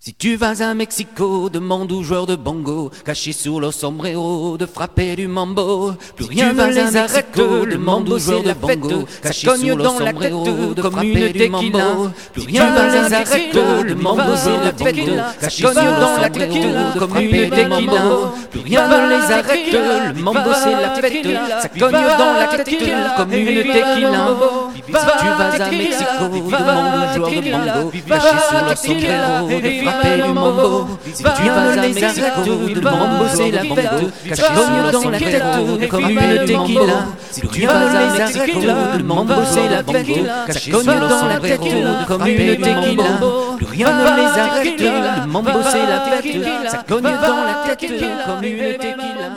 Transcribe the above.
Si tu vas à Mexico, demande aux joueurs de bongo, cachés sous leur sombrero, de frapper du mambo. Plus rien ne les arrête, le mambo c'est la fête, ça cogne dans la tête comme une tequila. Plus rien ne les arrête, le mambo c'est la fête, ça cogne dans la tête comme une tequila. Plus rien ne les arrête, le mambo c'est la fête, ça cogne dans la tête comme une tequila. Si tu vas à Mexico, demande aux joueurs de bongo, cachés sous leur sombrero, de frapper du mambo. Si tu vas à Mexico, le mambo c'est la fête, ça cogne dans la tête comme une tequila. Si tu vas à Mexico, le mambo c'est la fête, ça cogne dans la tête comme une tequila. Plus rien ne les arrête, le mambo c'est la fête, ça cogne dans la tête comme une tequila.